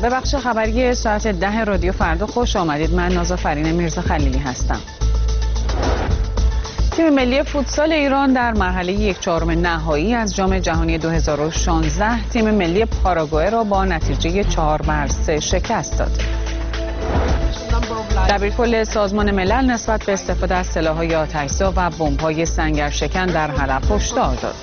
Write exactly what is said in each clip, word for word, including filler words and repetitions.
به بخش خبری ساعت ده رادیو فردا خوش آمدید. من نازافرین میرزا خلیلی هستم. تیم ملی فوتسال ایران در مرحله یک چهارم نهایی از جام جهانی دو هزار و شانزده تیم ملی پاراگوئه را با نتیجه چهار بر سه شکست داد. دبیرکل سازمان ملل نسبت به استفاده از سلاح‌های آتش‌زا و بمب‌های سنگرشکن در حلب هشدار داد.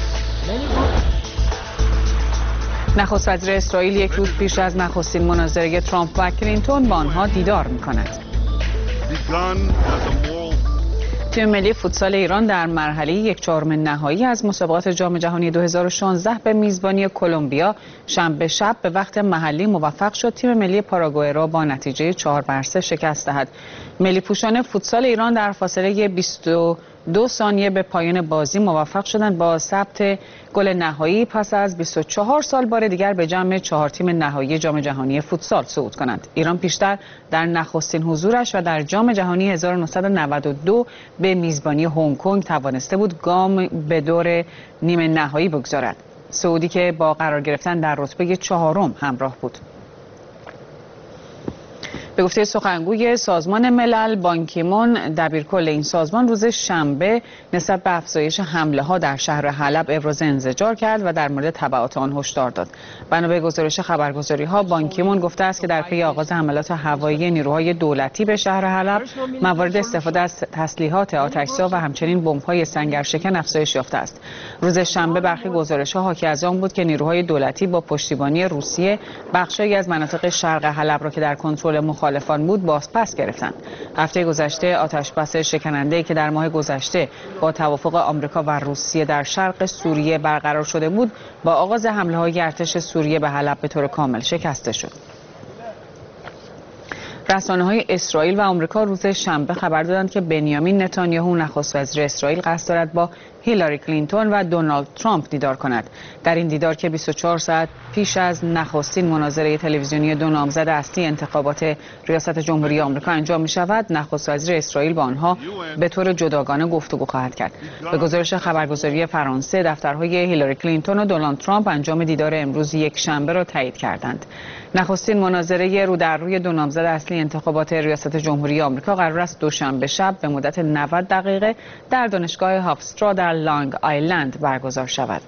نخست وزیر اسرائیل یک روز پیش از نخستین مناظره ترامپ و کلینتون با آنها دیدار می‌کند. تیم ملی فوتسال ایران در مرحله یک چهارم نهایی از مسابقات جام جهانی دو هزار و شانزده به میزبانی کلمبیا شنبه شب به وقت محلی موفق شد تیم ملی پاراگوئه را با نتیجه چهار بر سه شکست دهد. ملی پوشان فوتسال ایران در فاصله بیست و دو ثانیه به پایان بازی موفق شدند با ثبت گل نهایی پس از بیست و چهار سال بار دیگر به جمع چهار تیم نهایی جام جهانی فوتسال صعود کنند. ایران پیشتر در نخستین حضورش و در جام جهانی هزار و نهصد و نود و دو به میزبانی هنگ کنگ توانسته بود گام به دور نیمه نهایی بگذارد. صعودی که با قرار گرفتن در رتبه چهارم همراه بود. به گفته سخنگوی سازمان ملل بان کی مون، دبیرکل این سازمان روز شنبه نسبت به افزایش حمله ها در شهر حلب ابراز انزجار کرد و در مورد تبعات آن هشدار داد. بنا به گزارش خبرگزاری ها، بان کی مون گفته است که در پی آغاز حملات هوایی نیروهای دولتی به شهر حلب، موارد استفاده از تسلیحات آتش‌زا و همچنین بمب‌های سنگرشکن افزایش یافته است. روز شنبه برخی گزارش‌ها حاکی از آن بود که نیروهای دولتی با پشتیبانی روسیه بخشی از مناطق شرق حلب را که در کنترل مخالفان بود بازپس گرفتند. هفته گذشته آتش‌بس شکننده‌ای که در ماه گذشته با توافق آمریکا و روسیه در شرق سوریه برقرار شده بود، با آغاز حمله‌های ارتش سوریه به حلب به طور کامل شکسته شد. رسانه‌های اسرائیل و آمریکا روز شنبه خبر دادند که بنیامین نتانیاهو نخست وزیر اسرائیل قصد دارد با هیلاری کلینتون و دونالد ترامپ دیدار کند. در این دیدار که بیست و چهار ساعت پیش از نخستین مناظره تلویزیونی دو نامزد اصلی انتخابات ریاست جمهوری آمریکا انجام می شود، نخست وزیر اسرائیل با آنها به طور جداگانه گفتگو خواهد کرد. به گزارش خبرگزاری فرانسه، دفترهای هیلاری کلینتون و دونالد ترامپ انجام دیدار امروز یک شنبه را تایید کردند. نخستین مناظره رو در روی دو نامزد اصلی انتخابات ریاست جمهوری آمریکا قرار است دوشنبه شب به مدت نود دقیقه در دانشگاه هافسترا در لانگ آیلند برگزار شود.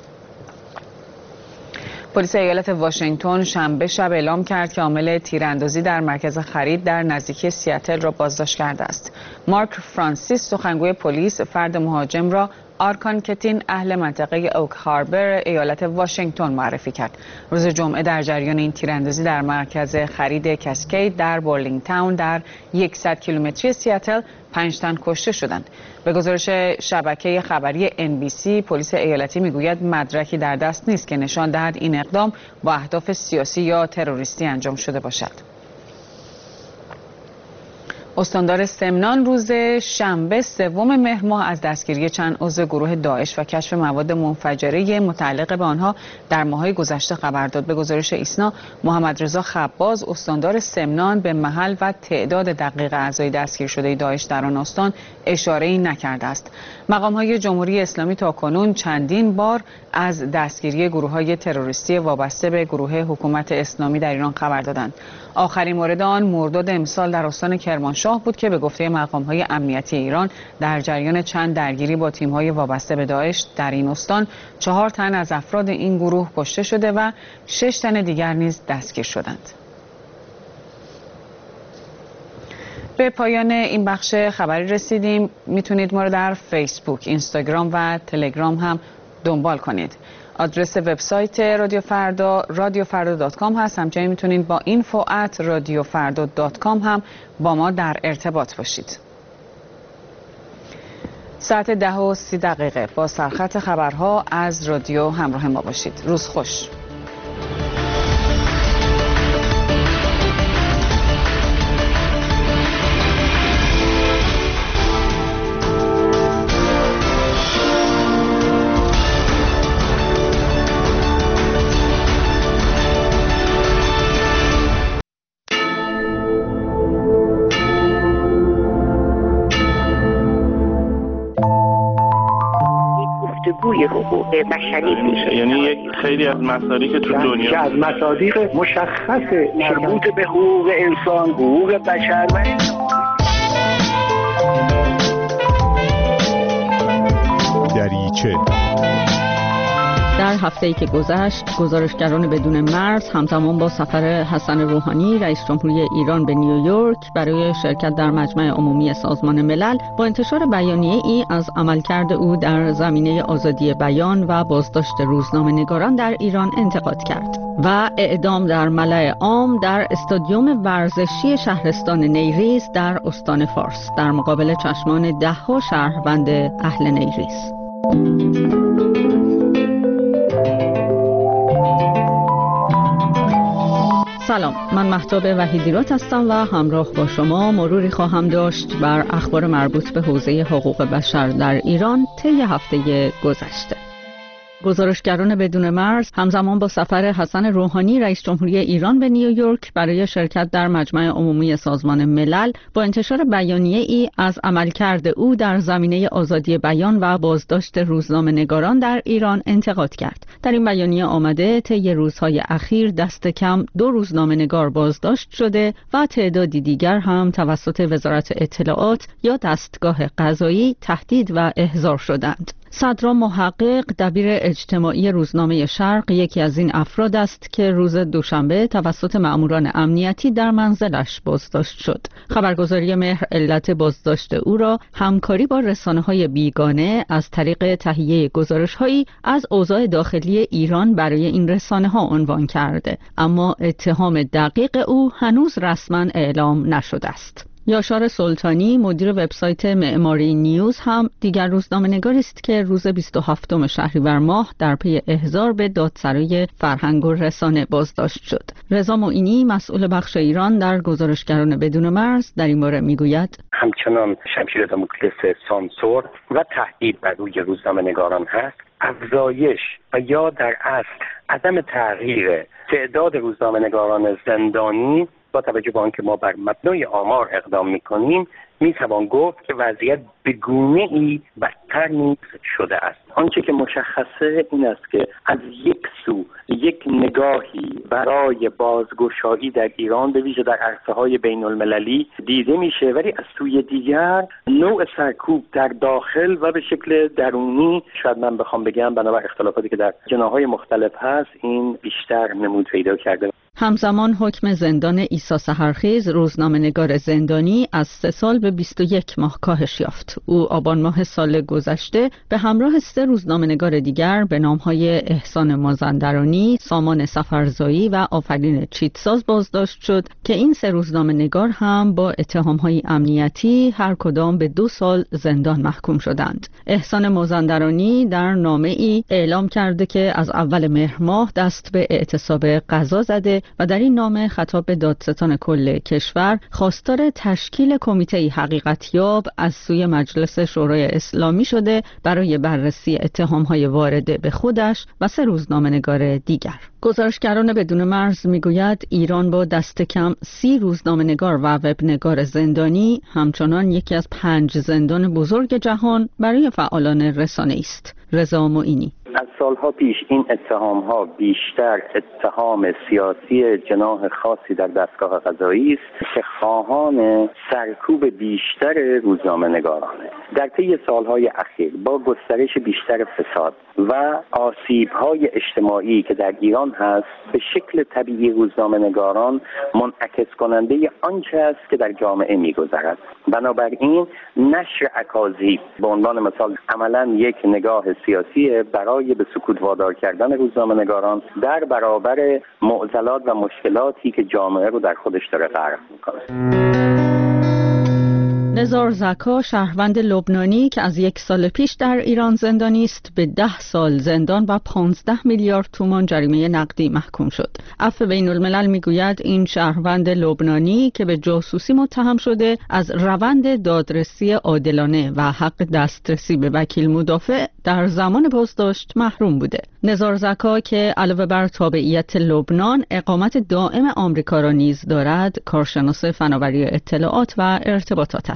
پلیس ایالت واشنگتن شنبه شب اعلام کرد که عامل تیراندازی در مرکز خرید در نزدیکی سیاتل را بازداشت کرده است. مارک فرانسیس، سخنگوی پلیس، فرد مهاجم را آرکان کتین، اهل منطقه اوک هاربر ایالت واشنگتن معرفی کرد. روز جمعه در جریان این تیراندازی در مرکز خرید کاسکید در بورلینگ تاون در صد کیلومتری سیاتل پنج تن کشته شدند. به گزارش شبکه خبری ان بی سی، پلیس ایالتی میگوید مدرکی در دست نیست که نشان دهد این اقدام با اهداف سیاسی یا تروریستی انجام شده باشد. استاندار سمنان روز شنبه سوم مهر ماه از دستگیری چند عضو گروه داعش و کشف مواد منفجره متعلق به آنها در ماه‌های گذشته خبر داد. به گزارش ایسنا، محمد رضا خباز، استاندار سمنان، به محل و تعداد دقیق اعضای دستگیر شده داعش در آن استان اشاره‌ای نکرده است. مقام‌های جمهوری اسلامی تاکنون چندین بار از دستگیری گروه‌های تروریستی وابسته به گروه حکومت اسلامی در ایران خبر دادند. آخرین مورد آن مرداد امسال در استان کرمانشاه بود که به گفته مقام‌های امنیتی ایران در جریان چند درگیری با تیم‌های وابسته به داعش در این استان چهار تن از افراد این گروه کشته شده و شش تن دیگر نیز دستگیر شدند. به پایان این بخش خبری رسیدیم. میتونید ما رو در فیسبوک، اینستاگرام و تلگرام هم دنبال کنید. آدرس وبسایت رادیو فردا رادیو فردا دات کام هست. همچنین میتونید با اینفو ات رادیو فردا دات کام هم با ما در ارتباط باشید. ساعت ده و سی دقیقه با سرخط خبرها از رادیو همراه ما باشید. روز خوش. الگوی حقوق بشری میشه. یعنی یک خیلی از مصادیق که تو دنیا که از مصادیق مشخص مربوط به حقوق انسان، حقوق بشر و دریچه. در هفته‌ای که گذشت، گزارشگران بدون مرز همزمان با سفر حسن روحانی رئیس جمهوری ایران به نیویورک برای شرکت در مجمع عمومی سازمان ملل با انتشار بیانیه‌ای از عملکرد او در زمینه آزادی بیان و بازداشت روزنامه‌نگاران در ایران انتقاد کرد و اعدام در ملأ عام در استادیوم ورزشی شهرستان نیریز در استان فارس در مقابل چشمان ده‌ها شهروند اهل نیریز. سلام، من مهتاب وحیدیرات هستم و همراه با شما مروری خواهم داشت بر اخبار مربوط به حوزه حقوق بشر در ایران طی هفته گذشته. گزارشگران بدون مرز همزمان با سفر حسن روحانی رئیس جمهوری ایران به نیویورک برای شرکت در مجمع عمومی سازمان ملل با انتشار بیانیه‌ای از عملکرد او در زمینه آزادی بیان و بازداشت روزنامه‌نگاران در ایران انتقاد کرد. در این بیانیه آمده طی روزهای اخیر دست کم دو روزنامه‌نگار بازداشت شده و تعدادی دیگر هم توسط وزارت اطلاعات یا دستگاه قضایی تهدید و احضار شدند. صدرا محقق دبیر اجتماعی روزنامه شرق یکی از این افراد است که روز دوشنبه توسط مأموران امنیتی در منزلش بازداشت شد. خبرگزاری مهر علت بازداشت او را همکاری با رسانه‌های بیگانه از طریق تهیه گزارش‌هایی از اوضاع داخلی ایران برای این رسانه‌ها عنوان کرده، اما اتهام دقیق او هنوز رسما اعلام نشده است. یاشار سلطانی مدیر وبسایت معماری نیوز هم دیگر روزنامه‌نگاری است که روز بیست و هفتم شهریور ماه در پی احضار به دادسرای فرهنگ و رسانه بازداشت شد. رضا معینی مسئول بخش ایران در گزارشگران بدون مرز در این باره میگوید همچنان شمشیر داموکلس سانسور و تهدید بر روی روزنامه‌نگاران هست. افزایش و یا در اصل عدم تغییر تعداد روزنامه‌نگاران زندانی با توجه به آنکه ما بر مبنای آمار اقدام می‌کنیم می‌توان گفت که وضعیت به گونه‌ای بدتر نیز شده است. آنچه که مشخصه این است که از یک سو یک نگاهی برای بازگشایی در ایران به ویژه در عرصه‌های بین‌المللی دیده میشه، ولی از سوی دیگر نوع سرکوب در داخل و به شکل درونی، شاید من بخوام بگم بنابر اختلافاتی که در جناح‌های مختلف هست، این بیشتر نمود پیدا کرده. همزمان حکم زندان عیسی سحرخیز روزنامه‌نگار زندانی از سه سال به بیست و یک ماه کاهش یافت. او آبان ماه سال گذشته به همراه سه روزنامه‌نگار دیگر به نام‌های احسان مازندرانی، سامان سفرزایی و آفرین چیتساز بازداشت شد که این سه روزنامه‌نگار هم با اتهام‌های امنیتی هر کدام به دو سال زندان محکوم شدند. احسان مازندرانی در نامه‌ای اعلام کرده که از اول مهر ماه دست به اعتصاب قضا زده و در این نامه خطاب به دادستان کل کشور خواستار تشکیل کمیته حقیقتیاب از سوی مجلس شورای اسلامی شده برای بررسی اتهام‌های وارده به خودش و سه روزنامه‌نگار دیگر. گزارشگران بدون مرز میگوید ایران با دست کم سی روزنامه‌نگار و وبنگار زندانی همچنان یکی از پنج زندان بزرگ جهان برای فعالان رسانه‌ای است. رضا معینی از سالها پیش این اتهام‌ها بیشتر اتهام سیاسی جناح خاصی در دستگاه قضایی است که خواهان سرکوب بیشتر روزنامه‌نگارانه. در طی سالهای اخیر با گسترش بیشتر فساد و آسیب‌های اجتماعی که در ایران هست، به شکل طبیعی روزنامه‌نگاران منعکس کننده آنچه است که در جامعه می‌گذرد. بنابراین نشر اکاذیب به عنوان مثال عملاً یک نگاه سیاسی برای به سکوت وادار کردن روزنامه‌نگاران در برابر معضلات و مشکلاتی که جامعه رو در خودش داره غرق می‌کنه. نزار زکا شهروند لبنانی که از یک سال پیش در ایران زندانی است به ده سال زندان و پانزده میلیارد تومان جریمه نقدی محکوم شد. عفو بین الملل میگوید این شهروند لبنانی که به جاسوسی متهم شده از روند دادرسی عادلانه و حق دسترسی به وکیل مدافع در زمان بازداشت محروم بوده. نزار زکا که علاوه بر تابعیت لبنان اقامت دائم آمریکا را نیز دارد، کارشناس فناوری اطلاعات و ارتباطات است.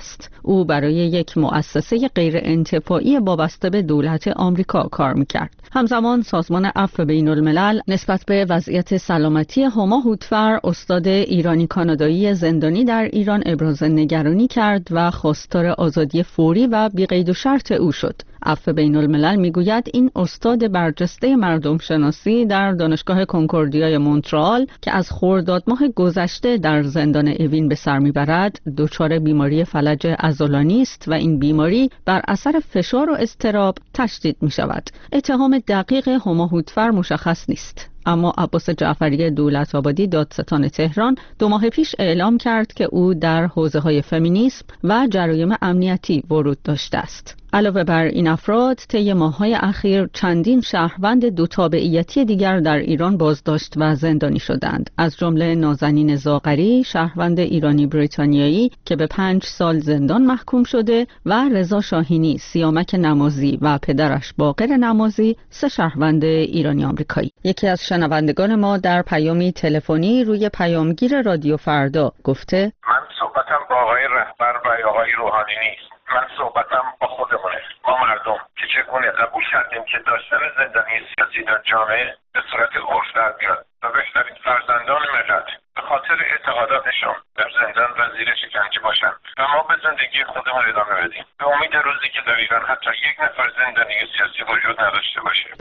است. او برای یک مؤسسه غیر انتفاعی وابسته به دولت آمریکا کار می‌کرد. همزمان سازمان عفو بین الملل نسبت به وضعیت سلامتی هما هوتفر، استاد ایرانی کانادایی زندانی در ایران، ابراز نگرانی کرد و خواستار آزادی فوری و بی قید و شرط او شد. عفو بین الملل میگوید این استاد برجسته مردم شناسی در دانشگاه کنکوردیای مونترال که از خرداد ماه گذشته در زندان اوین به سر میبرد، دچار بیماری فلج عضلانی است و این بیماری بر اثر فشار و اضطراب تشدید می شود. اتهام دقیق هما هوتفر مشخص نیست، اما عباس جعفری دولت‌آبادی دادستان تهران دو ماه پیش اعلام کرد که او در حوزه‌های فمینیسم و جرایم امنیتی ورود داشته است. علاوه بر این افراد، طی ماه‌های اخیر چندین شهروند دو تابعیتی دیگر در ایران بازداشت و زندانی شدند، از جمله نازنین زاغری، شهروند ایرانی بریتانیایی که به پنج سال زندان محکوم شده، و رضا شاهینی، سیامک نمازی و پدرش باقر نمازی، سه شهروند ایرانی آمریکایی. یکی از شنوندگان ما در پیامی تلفنی روی پیامگیر رادیو فردا گفته: من صحبتم با آقای رهبر و آقای روحانی نیست، من صحبتم با خودمونه، ما مردم که چگونه قبول کردیم که داشتن زندانی سیاسی در جامعه به صورت عرف در بیاد و بهترین فرزندان ملت به خاطر اعتقاداتشون در زندان و زیر شکنجه باشن و ما به زندگی خودمون ادامه بدیم، به امید روزی که در ایران حتی یک نفر زندانی سیاسی وجود نداشته باشه.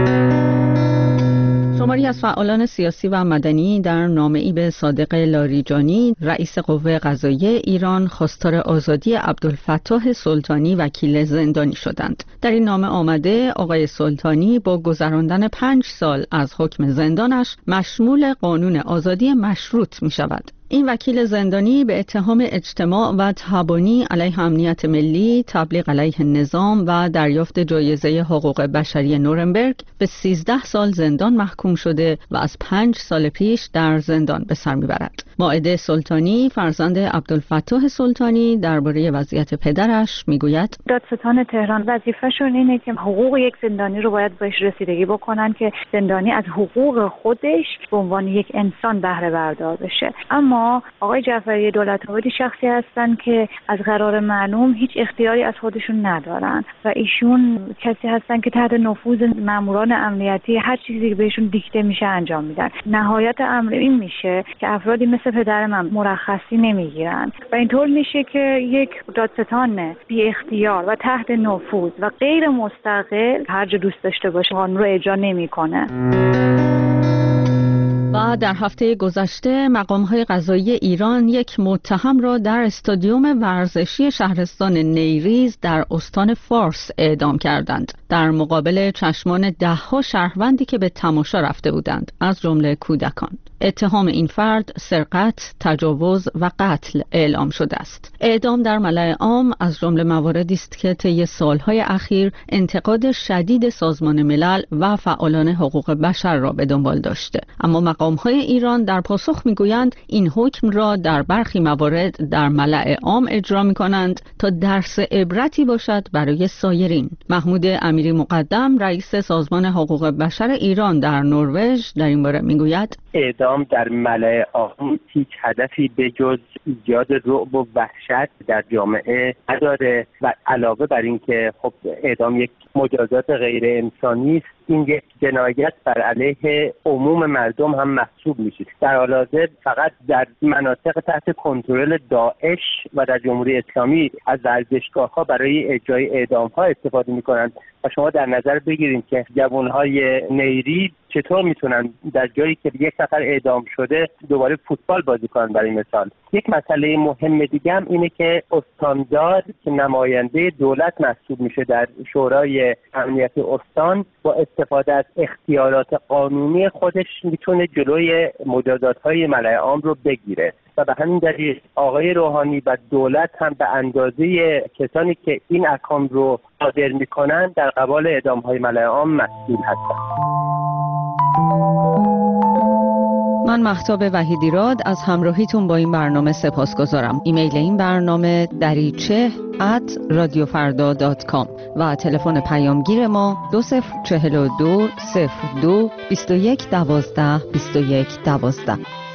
شماری از فعالان سیاسی و مدنی در نامه‌ای به صادق لاریجانی، رئیس قوه قضاییه ایران، خواستار آزادی عبدالفتاح سلطانی وکیل زندانی شدند. در این نامه آمده آقای سلطانی با گذراندن پنج سال از حکم زندانش مشمول قانون آزادی مشروط می شود. این وکیل زندانی به اتهام اجتماع و تبانی علیه امنیت ملی، تبلیغ علیه نظام و دریافت جایزه حقوق بشری نورنبرگ به سیزده سال زندان محکوم شده و از پنج سال پیش در زندان به سر میبرد. مائده سلطانی، فرزند عبدالفتاح سلطانی، درباره وضعیت پدرش میگوید: دادستان تهران وظیفه‌شون اینه که حقوق یک زندانی رو باید بهش رسیدگی بکنن که زندانی از حقوق خودش به عنوان یک انسان بهره بردار بشه. اما آقای جعفری دولت‌آبادی شخصی هستن که از قرار معلوم هیچ اختیاری از خودشون ندارن و ایشون کسی هستن که تحت نفوذ ماموران امنیتی هر چیزی که بهشون دیکته میشه انجام میدن. نهایت امر این میشه که افرادی مثل پدر من مرخصی نمیگیرن و اینطور میشه که یک دادستان بی اختیار و تحت نفوذ و غیر مستقل هر جا دوست داشته باشه قانون رو اجرا نمیکنه. و در هفته گذشته مقام‌های قضایی ایران یک متهم را در استادیوم ورزشی شهرستان نیریز در استان فارس اعدام کردند، در مقابل چشمان ده‌ها شهروندی که به تماشا رفته بودند، از جمله کودکان. اتهام این فرد سرقت، تجاوز و قتل اعلام شده است. اعدام در ملأ عام از جمله مواردی است که طی سالهای اخیر انتقاد شدید سازمان ملل و فعالان حقوق بشر را به دنبال داشته، اما مقام‌های ایران در پاسخ میگویند این حکم را در برخی موارد در ملأ عام اجرا می‌کنند تا درس عبرتی باشد برای سایرین. محمود امیری مقدم، رئیس سازمان حقوق بشر ایران در نروژ، در این باره میگوید: اعدام در ملأ عام هیچ هدفی به جز ایجاد رعب و وحشت در جامعه نداره و علاوه بر این که خب اعدام یک مجازات غیر انسانی است، این یک جنایت بر علیه عموم مردم هم محسوب میشه. در حال حاضر فقط در مناطق تحت کنترل داعش و در جمهوری اسلامی از ورزشگاه‌ها برای اجرای اعدام‌ها استفاده می‌کنند و شما در نظر بگیرید که جوان‌های نیری چطور میتونن در جایی که یک نفر اعدام شده دوباره فوتبال بازی کنن. برای مثال یک مسئله مهم دیگه هم اینه که استاندار که نماینده دولت محسوب میشه در شورای امنیت استان با استفاده از اختیارات قانونی خودش میتونه جلوی مجازات‌های ملأ عام رو بگیره و به همین دلیل آقای روحانی و دولت هم به اندازه کسانی که این احکام رو صادر میکنن در قبال اعدام‌های ملأ عام مسئول هستند. من مهتاب وحیدیراد از همراهیتون با این برنامه سپاسگزارم. ایمیل این برنامه دریچه ات رادیو فردا دات کام و تلفن پیامگیر ما دو صفر چهل و دو صفر دو بیست و یک دوازده بیست و یک دوازده.